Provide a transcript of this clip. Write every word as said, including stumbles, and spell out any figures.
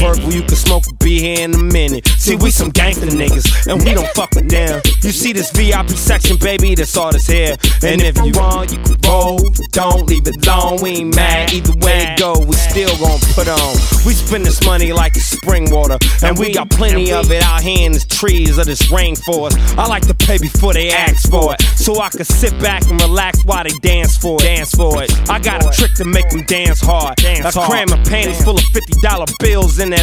word, well, you can smoke a B here in a minute. See, we some gangster niggas, and we don't fuck with them. You see this V I P section, baby, that's all that's here. And if you want, you can roll, don't leave it alone. We ain't mad, either way it go, we still gon' put on. We spend this money like it's spring water, and we got plenty of it out here in the trees of this rainforest. I like to pay before they ask for it, so I can sit back and relax while they dance for it. Dance for it. I got a trick to make them dance hard. I cram my panties full of fifty dollar bills in that